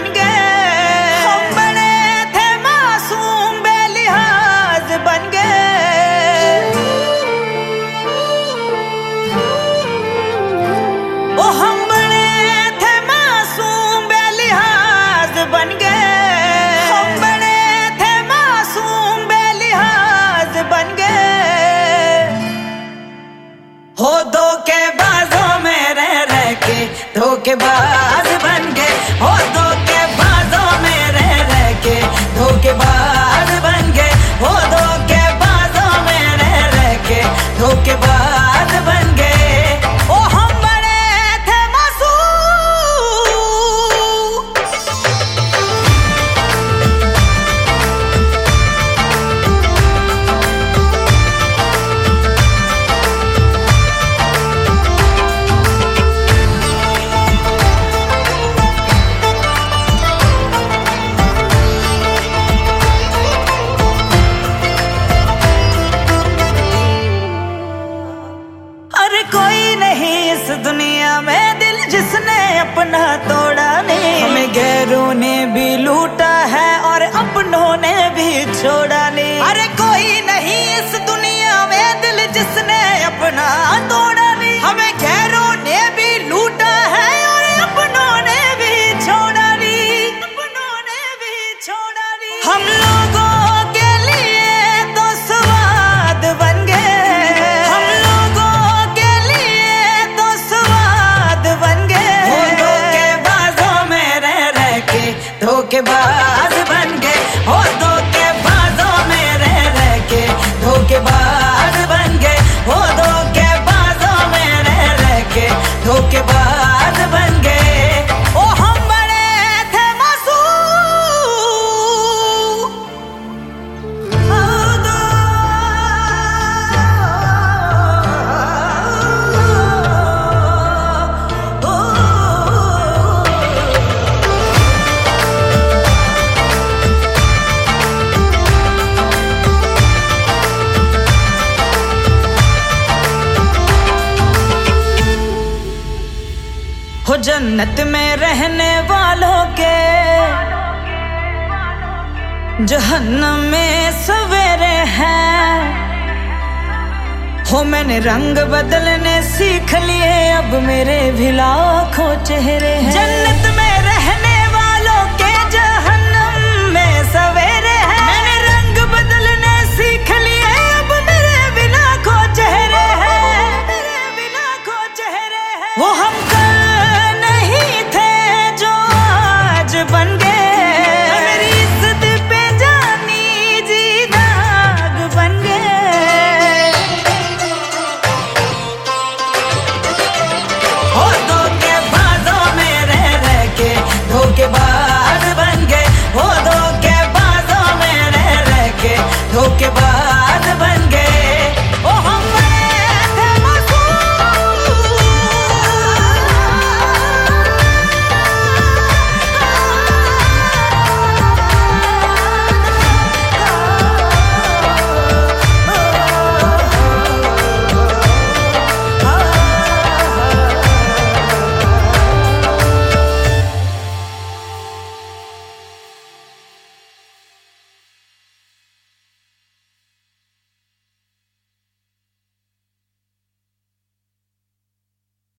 बन गए। हम बड़े थे मासूम बेलिहाज बन गए। ओ हम बड़े थे मासूम बेलिहाज बन गए। हम बड़े थे मासूम बेलिहाज बन गए। हो धोखेबाजों में रह के धोखेबाज बन गए। हो धोखेबाजों में रह के धोखेबाज बन गए। हो धोखेबाजों में रह के धोखेबाज बन गए। ओ हम बड़े थे मासूम। कोई नहीं इस दुनिया में दिल जिसने अपना तोड़ा नहीं। हमें गैरों ने भी लूटा है और अपनों ने भी छोड़ा नहीं। अरे कोई नहीं इस दुनिया में दिल जिसने अपना तोड़ा नहीं। हमें गैरों ने भी लूटा है और अपनों ने भी छोड़ा नहीं। अपनों ने भी छोड़ा नहीं। हम लोगों के लिए तो स्वाद बन गए। धोखेबाज बन गए। हो धोखेबाजों में रह के धोखेबाज बन गए। हो धोखेबाजों में रह के धोखेबाज बन गए। ओ हम बड़े थे मासूम। हो जन्नत में रहने वालों के जहन्नम में सवेरे हैं। हो मैंने रंग बदलने सीख लिए अब मेरे भी लाखों चेहरे हैं।